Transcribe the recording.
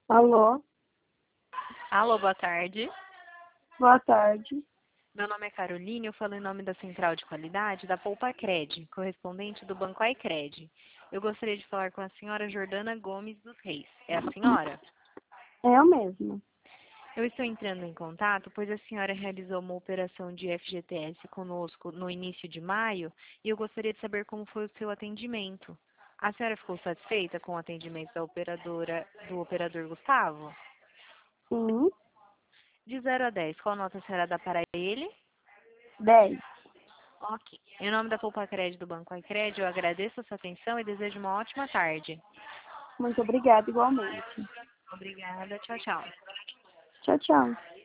Alô, Alô, boa tarde. boa tarde. Meu nome é Caroline, eu falo em nome da Central de Qualidade da Poupacred, correspondente do Banco iCred. Eu gostaria de falar com a senhora Jordana Gomes dos Reis. É a senhora? É eu mesma. Eu estou entrando em contato, pois a senhora realizou uma operação de FGTS conosco no início de maio e eu gostaria de saber como foi o seu atendimento. A senhora ficou satisfeita com o atendimento do operador Gustavo? Sim, De 0 a 10, qual nota a senhora dá para ele? 10. Ok. Em nome da Poupacred do Banco iCred, eu agradeço a sua atenção e desejo uma ótima tarde. Muito obrigada, igualmente. Obrigada. Tchau, tchau. Tchau, tchau.